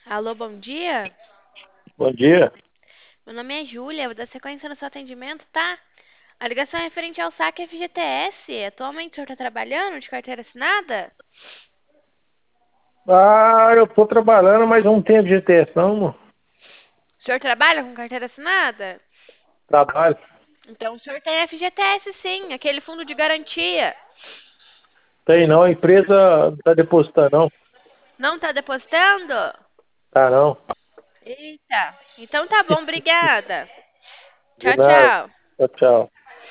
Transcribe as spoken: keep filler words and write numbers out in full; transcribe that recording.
Alô, bom dia. Bom dia. Meu nome é Júlia, vou dar sequência no seu atendimento, tá? A ligação é referente ao saque F G T S. Atualmente o senhor está trabalhando de carteira assinada? Ah, eu tô trabalhando, mas não tenho G T S não, amor. O senhor trabalha com carteira assinada? Trabalho. Então o senhor tem F G T S sim, aquele fundo de garantia. Tem não, a empresa não tá depositando não. Não está depositando? Tá não. Eita. Então tá bom, obrigada. De Tchau, nada. tchau. Tchau, tchau.